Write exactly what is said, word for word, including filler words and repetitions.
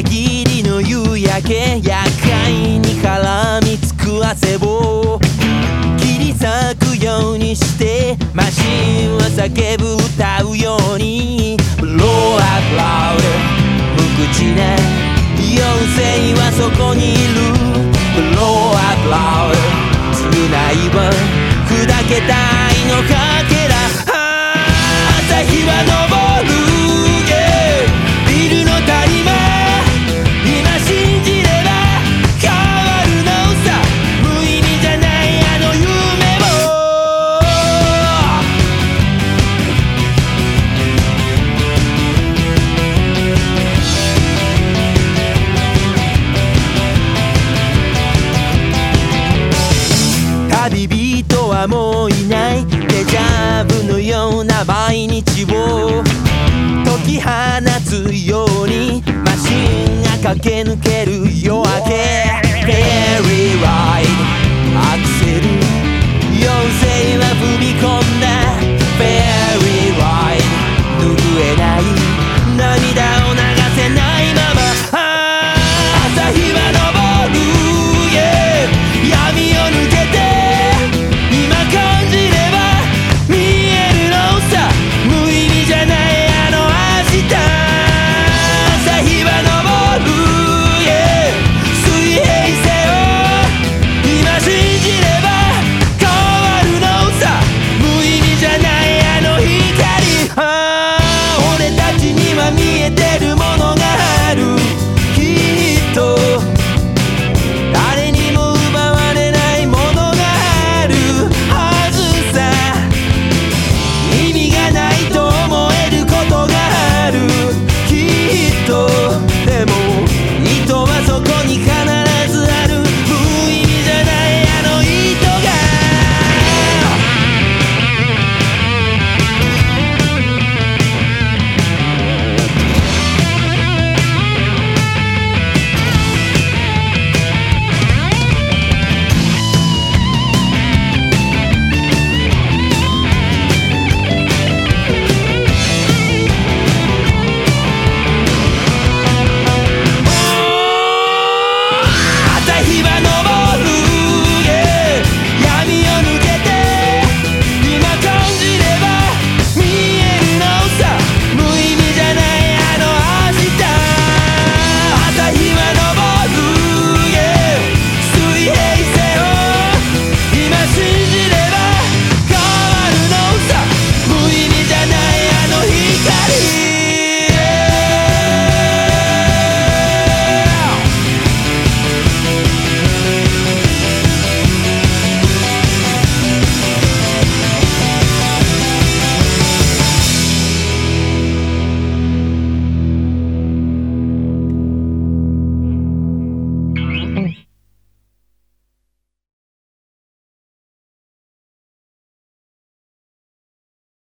ぎりの夕焼け、厄介に絡みつく汗を切り裂くようにしてマシンは叫ぶ歌うように Blow up loud 無口な妖精はそこにいる Blow up loud 償いは砕けた愛のかけら、朝日は昇る、yeah、ビルの谷間今信じれば変わるのさ、無意味じゃないあの夢を旅人はもういない、デジャブのような毎日を解き放つようにマシンが駆け抜ける夜明け、フェリーライドアクセル、妖精は踏み込む